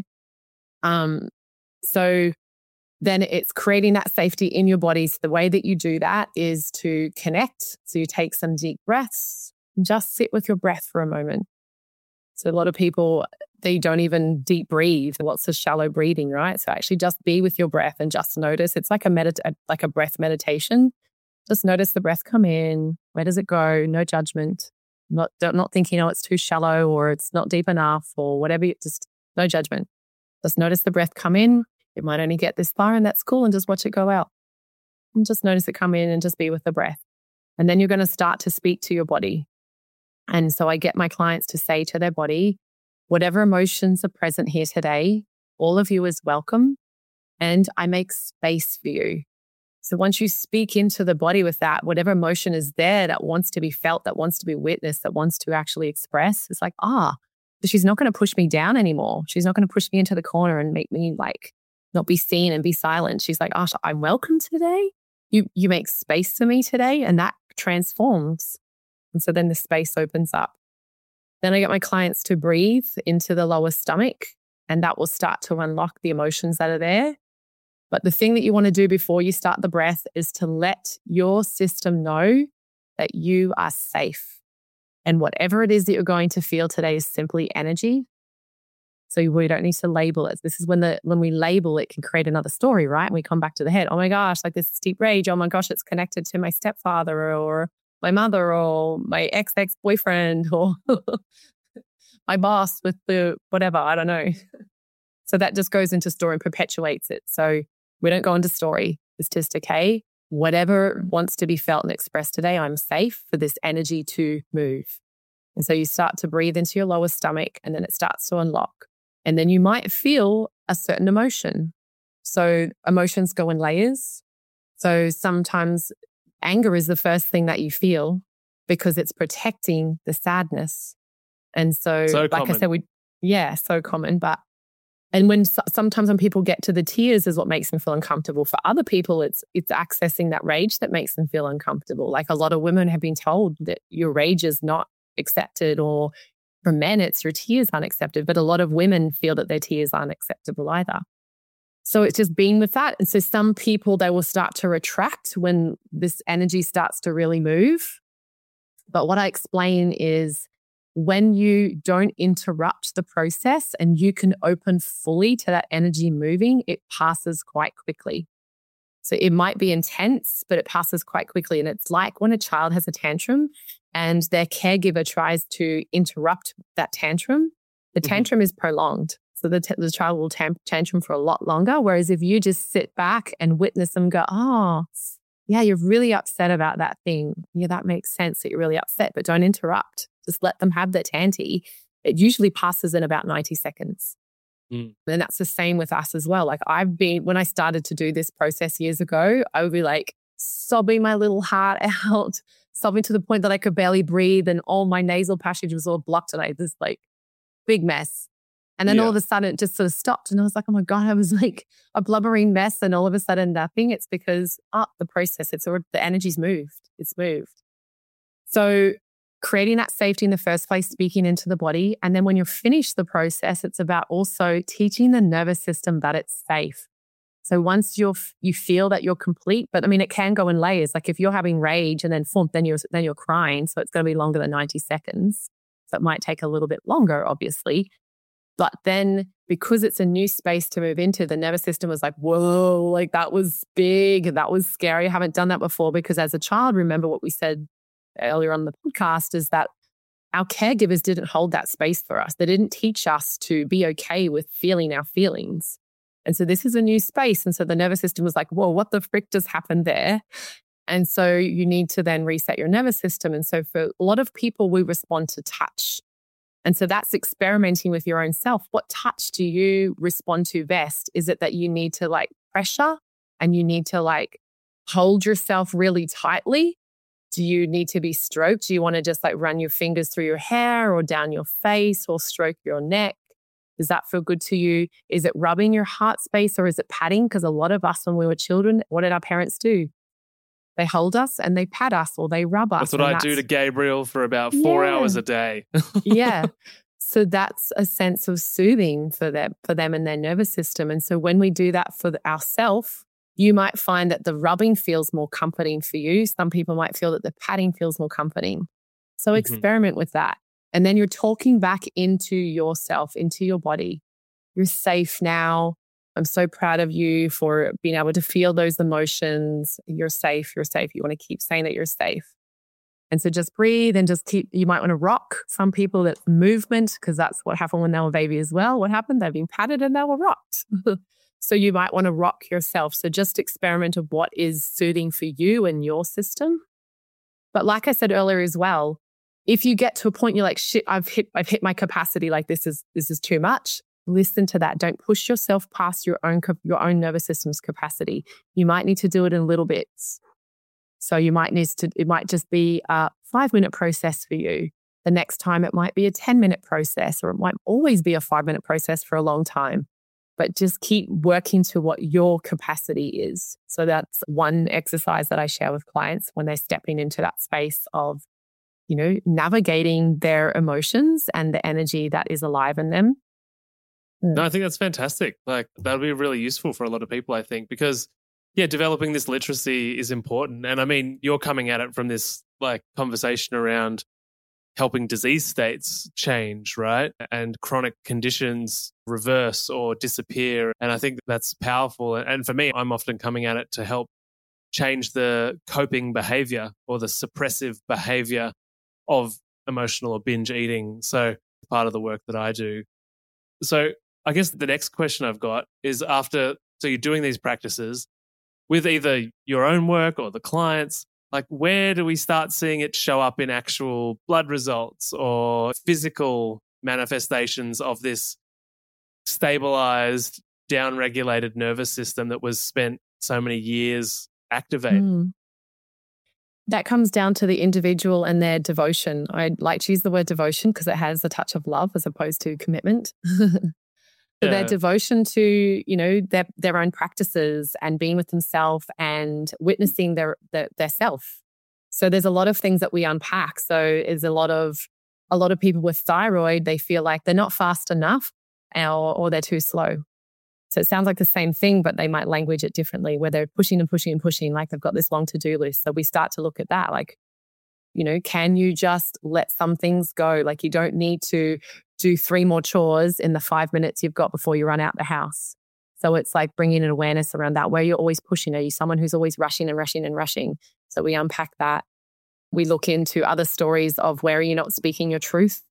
Um, so then it's creating that safety in your body. So the way that you do that is to connect. So you take some deep breaths and just sit with your breath for a moment. So a lot of people, they don't even deep breathe. What's a shallow breathing, right? So actually just be with your breath and just notice. It's like a medit- like a breath meditation. Just notice the breath come in. Where does it go? No judgment. Not not thinking, oh, it's too shallow or it's not deep enough or whatever. You, just no judgment. Just notice the breath come in. It might only get this far and that's cool, and just watch it go out. And just notice it come in and just be with the breath. And then you're going to start to speak to your body. And so I get my clients to say to their body, whatever emotions are present here today, all of you is welcome, and I make space for you. So once you speak into the body with that, whatever emotion is there that wants to be felt, that wants to be witnessed, that wants to actually express, it's like, ah, she's not going to push me down anymore. She's not going to push me into the corner and make me like not be seen and be silent. She's like, oh, I'm welcome today. You, you make space for me today, and that transforms. And so then the space opens up. Then I get my clients to breathe into the lower stomach, and that will start to unlock the emotions that are there. But the thing that you want to do before you start the breath is to let your system know that you are safe. And whatever it is that you're going to feel today is simply energy. So we don't need to label it. This is when the when we label it can create another story, right? And we come back to the head. Oh my gosh, like this is deep rage. Oh my gosh, it's connected to my stepfather or my mother or my ex-ex-boyfriend or my boss with the whatever, I don't know. So that just goes into story and perpetuates it. So we don't go into story. It's just, okay, whatever wants to be felt and expressed today, I'm safe for this energy to move. And so you start to breathe into your lower stomach, and then it starts to unlock. And then you might feel a certain emotion. So emotions go in layers. So sometimes anger is the first thing that you feel because it's protecting the sadness. And so, So like common. I said, we, yeah, so common. But, and when sometimes when people get to the tears is what makes them feel uncomfortable. For other people, it's, it's accessing that rage that makes them feel uncomfortable. Like a lot of women have been told that your rage is not accepted, or for men, it's your tears aren't accepted. But a lot of women feel that their tears aren't acceptable either. So it's just being with that. And so some people, they will start to retract when this energy starts to really move. But what I explain is when you don't interrupt the process and you can open fully to that energy moving, it passes quite quickly. So it might be intense, but it passes quite quickly. And it's like when a child has a tantrum and their caregiver tries to interrupt that tantrum, the tantrum mm-hmm. is prolonged. So the, t- the child will tam- tantrum for a lot longer. Whereas if you just sit back and witness them go, oh, yeah, you're really upset about that thing. Yeah, that makes sense that you're really upset, but don't interrupt. Just let them have their tanty. It usually passes in about ninety seconds. Mm. And that's the same with us as well. Like I've been, when I started to do this process years ago, I would be like sobbing my little heart out, sobbing to the point that I could barely breathe and all my nasal passage was all blocked and I had this like big mess. And then yeah. all of a sudden it just sort of stopped and I was like, oh my God, I was like a blubbering mess and all of a sudden nothing. It's because oh, the process, it's already, the energy's moved. It's moved. So creating that safety in the first place, speaking into the body. And then when you're finished the process, it's about also teaching the nervous system that it's safe. So once you're, you feel that you're complete, but I mean, it can go in layers. Like if you're having rage and then thump, then you're, then you're crying. So it's going to be longer than ninety seconds. So it might take a little bit longer, obviously. But then because it's a new space to move into, the nervous system was like, whoa, like that was big. That was scary. I haven't done that before because as a child, remember what we said earlier on the podcast is that our caregivers didn't hold that space for us. They didn't teach us to be okay with feeling our feelings. And so this is a new space. And so the nervous system was like, whoa, what the frick just happened there? And so you need to then reset your nervous system. And so for a lot of people, we respond to touch. And so that's experimenting with your own self. What touch do you respond to best? Is it that you need to like pressure and you need to like hold yourself really tightly? Do you need to be stroked? Do you want to just like run your fingers through your hair or down your face or stroke your neck? Does that feel good to you? Is it rubbing your heart space or is it patting? Because a lot of us when we were children, what did our parents do? They hold us and they pat us or they rub us. That's what I that's, do to Gabriel for about four yeah. hours a day. yeah. So that's a sense of soothing for them, for them and their nervous system. And so when we do that for ourselves, you might find that the rubbing feels more comforting for you. Some people might feel that the patting feels more comforting. So mm-hmm. experiment with that. And then you're talking back into yourself, into your body. You're safe now. I'm so proud of you for being able to feel those emotions. You're safe. You're safe. You want to keep saying that you're safe. And so just breathe and just keep, you might want to rock. Some people that movement, because that's what happened when they were a baby as well. What happened? They've been patted and they were rocked. So you might want to rock yourself. So just experiment of what is soothing for you and your system. But like I said earlier as well, if you get to a point you're like, shit, I've hit, I've hit my capacity. Like this is, this is too much. Listen to that. Don't push yourself past your own, your own nervous system's capacity. You might need to do it in little bits. So you might need to, it might just be a five minute process for you. The next time it might be a ten minute process, or it might always be a five minute process for a long time. But just keep working to what your capacity is. So that's one exercise that I share with clients when they're stepping into that space of, you know, navigating their emotions and the energy that is alive in them. No, I think that's fantastic. Like that'll be really useful for a lot of people, I think, because yeah, developing this literacy is important. And I mean, you're coming at it from this like conversation around helping disease states change, right? And chronic conditions reverse or disappear. And I think that's powerful. And for me, I'm often coming at it to help change the coping behavior or the suppressive behavior of emotional or binge eating. So part of the work that I do. So I guess the next question I've got is after, so you're doing these practices with either your own work or the clients, like where do we start seeing it show up in actual blood results or physical manifestations of this stabilized, down-regulated nervous system that was spent so many years activated? Mm. That comes down to the individual and their devotion. I like to use the word devotion because it has a touch of love as opposed to commitment. So yeah. Their devotion to, you know, their their own practices and being with themselves and witnessing their, their their self. So there's a lot of things that we unpack. So there's a lot of a lot of people with thyroid, they feel like they're not fast enough or, or they're too slow. So it sounds like the same thing, but they might language it differently, where they're pushing and pushing and pushing, like they've got this long to-do list. So we start to look at that, like, you know, can you just let some things go? Like you don't need to do three more chores in the five minutes you've got before you run out the house. So it's like bringing an awareness around that, where you're always pushing. Are you someone who's always rushing and rushing and rushing? So we unpack that. We look into other stories of where you're not speaking your truth.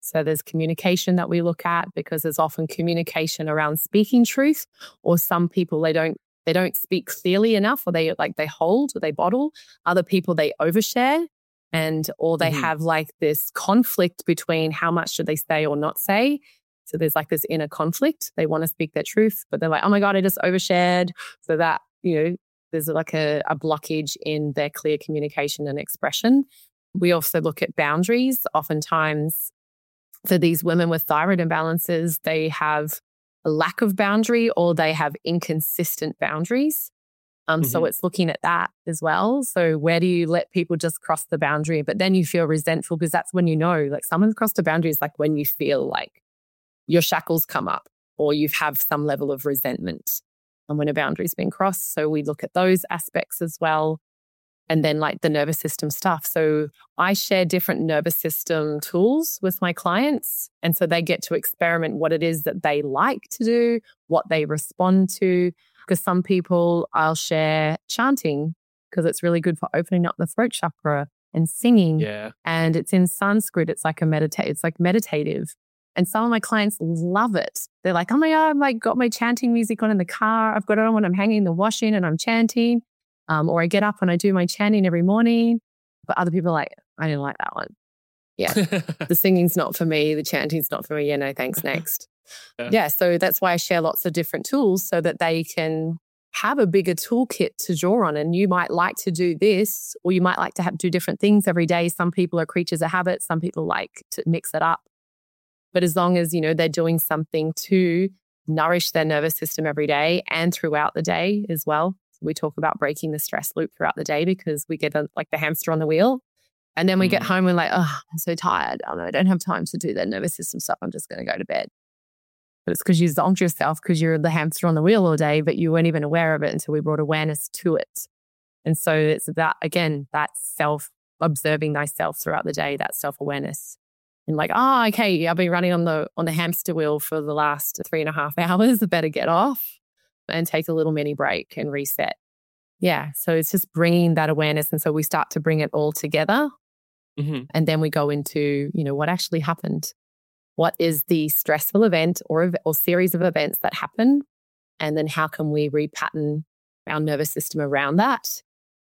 So there's communication that we look at, because there's often communication around speaking truth, or some people, they don't they don't speak clearly enough, or they like they hold or they bottle. Other people, they overshare, and or they mm-hmm. have like this conflict between how much should they say or not say. So there's like this inner conflict. They want to speak their truth, but they're like, oh my God, I just overshared. So that, you know, there's like a, a blockage in their clear communication and expression. We also look at boundaries. Oftentimes for these women with thyroid imbalances, they have a lack of boundary, or they have inconsistent boundaries. Um, mm-hmm. So it's looking at that as well. So where do you let people just cross the boundary, but then you feel resentful, because that's when you know, like, someone's crossed a boundary is like when you feel like your shackles come up, or you have some level of resentment, and when a boundary's been crossed. So we look at those aspects as well. And then like the nervous system stuff. So I share different nervous system tools with my clients. And so they get to experiment what it is that they like to do, what they respond to. Because some people, I'll share chanting, because it's really good for opening up the throat chakra, and singing. Yeah. And it's in Sanskrit. It's like a medita- It's like meditative. And some of my clients love it. They're like, oh my God, I've like got my chanting music on in the car. I've got it on when I'm hanging the washing and I'm chanting. Um, or I get up and I do my chanting every morning. But other people are like, I didn't like that one. Yeah. The singing's not for me. The chanting's not for me. Yeah, no, thanks. Next. Yeah. yeah. So that's why I share lots of different tools, so that they can have a bigger toolkit to draw on. And you might like to do this, or you might like to have do different things every day. Some people are creatures of habit. Some people like to mix it up. But as long as, you know, they're doing something to nourish their nervous system every day and throughout the day as well. We talk about breaking the stress loop throughout the day, because we get a, like the hamster on the wheel, and then we mm. get home and like, oh, I'm so tired. Oh, no, I don't have time to do that nervous system stuff. I'm just going to go to bed. But it's because you zonked yourself, because you're the hamster on the wheel all day, but you weren't even aware of it until we brought awareness to it. And so it's about, again, that self-observing thyself throughout the day, that self-awareness. And like, oh, okay, I've been running on the on the hamster wheel for the last three and a half hours. I better get off and take a little mini break and reset. Yeah. So it's just bringing that awareness. And so we start to bring it all together. Mm-hmm. And then we go into, you know, what actually happened. What is the stressful event or, or series of events that happen? And then how can we repattern our nervous system around that?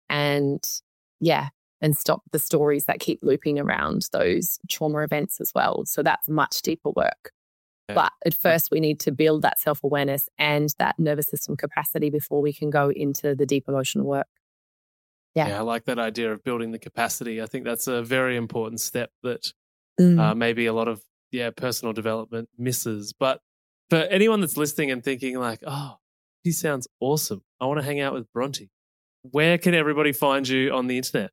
And yeah, and stop the stories that keep looping around those trauma events as well. So that's much deeper work. But at first, we need to build that self-awareness and that nervous system capacity before we can go into the deep emotional work. Yeah. yeah, I like that idea of building the capacity. I think that's a very important step that mm. uh, maybe a lot of yeah personal development misses. But for anyone that's listening and thinking like, oh, he sounds awesome, I want to hang out with Bronte, where can everybody find you on the internet?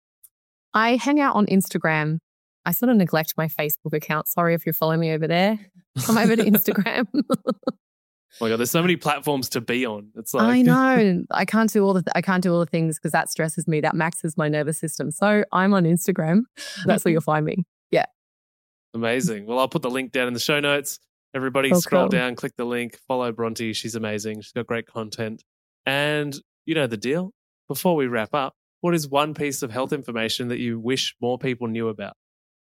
I hang out on Instagram. I sort of neglect my Facebook account. Sorry if you're following me over there. Come over to Instagram. Oh my God, there's so many platforms to be on. It's like I know. I can't do all the th- I can't do all the things, because that stresses me. That maxes my nervous system. So I'm on Instagram. That's where you'll find me. Yeah. Amazing. Well, I'll put the link down in the show notes. Everybody oh, scroll cool. down, click the link, follow Bronte. She's amazing. She's got great content. And you know the deal. Before we wrap up, what is one piece of health information that you wish more people knew about?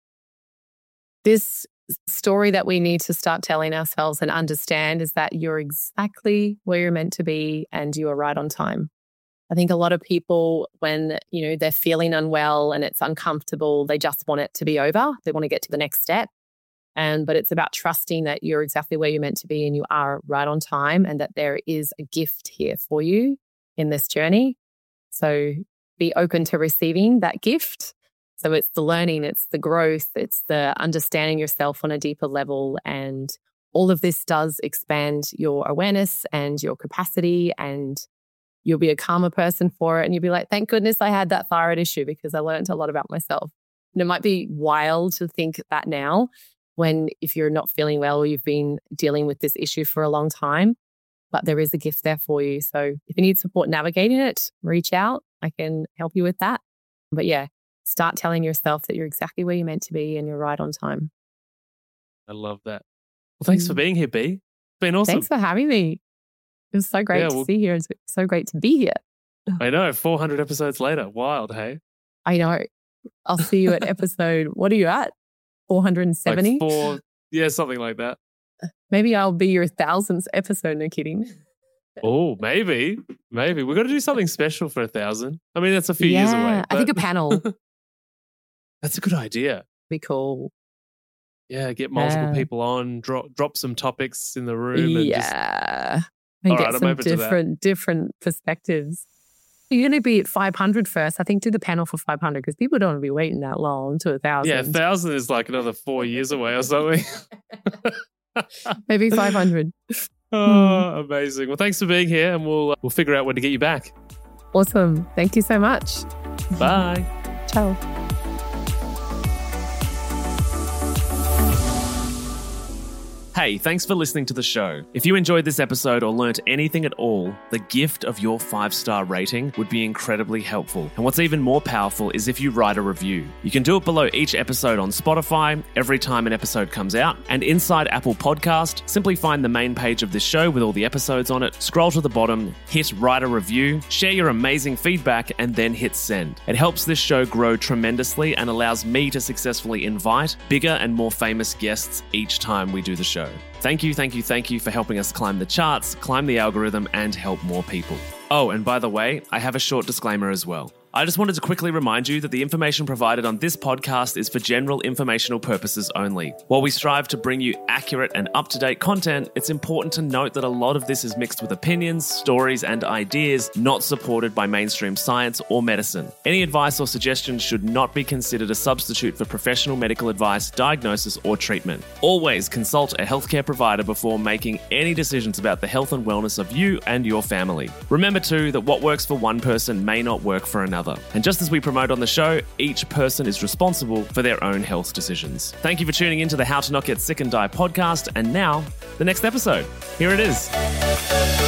This story that we need to start telling ourselves and understand is that you're exactly where you're meant to be, and you are right on time. I think a lot of people, when, you know, they're feeling unwell and it's uncomfortable, they just want it to be over. They want to get to the next step. And but it's about trusting that you're exactly where you're meant to be, and you are right on time, and that there is a gift here for you in this journey. So be open to receiving that gift. So it's the learning, it's the growth, it's the understanding yourself on a deeper level. And all of this does expand your awareness and your capacity, and you'll be a calmer person for it. And you'll be like, thank goodness I had that thyroid issue, because I learned a lot about myself. And it might be wild to think that now, when if you're not feeling well or you've been dealing with this issue for a long time, but there is a gift there for you. So if you need support navigating it, reach out. I can help you with that. But yeah, start telling yourself that you're exactly where you're meant to be and you're right on time. I love that. Well, thanks mm. for being here, B. It's been awesome. Thanks for having me. It was so great yeah, to well, see you. It's so great to be here. I know, four hundred episodes later. Wild, hey? I know. I'll see you at episode, what are you at? four hundred seventy? Like four, yeah, something like that. Maybe I'll be your thousandth episode, no kidding. Oh, maybe. Maybe. We've got to do something special for a thousand. I mean, that's a few yeah, years away. I think a panel. That's a good idea. Be cool. Yeah, get multiple yeah. people on, drop drop some topics in the room. And yeah. Just, and all get right, I'm some open to that. different, different perspectives. You're going to be at five hundred first. I think do the panel for five hundred because people don't want to be waiting that long to a thousand. Yeah, a thousand is like another four years away or something. Maybe five hundred. Oh, amazing. Well, thanks for being here and we'll, uh, we'll figure out when to get you back. Awesome. Thank you so much. Bye. Ciao. Hey, thanks for listening to the show. If you enjoyed this episode or learnt anything at all, the gift of your five-star rating would be incredibly helpful. And what's even more powerful is if you write a review. You can do it below each episode on Spotify, every time an episode comes out, and inside Apple Podcast, simply find the main page of this show with all the episodes on it, scroll to the bottom, hit write a review, share your amazing feedback, and then hit send. It helps this show grow tremendously and allows me to successfully invite bigger and more famous guests each time we do the show. Thank you, thank you, thank you for helping us climb the charts, climb the algorithm, and help more people. Oh, and by the way, I have a short disclaimer as well. I just wanted to quickly remind you that the information provided on this podcast is for general informational purposes only. While we strive to bring you accurate and up-to-date content, it's important to note that a lot of this is mixed with opinions, stories, and ideas not supported by mainstream science or medicine. Any advice or suggestions should not be considered a substitute for professional medical advice, diagnosis, or treatment. Always consult a healthcare provider before making any decisions about the health and wellness of you and your family. Remember too that what works for one person may not work for another. And just as we promote on the show, each person is responsible for their own health decisions. Thank you for tuning into the How to Not Get Sick and Die podcast. And now, the next episode. Here it is.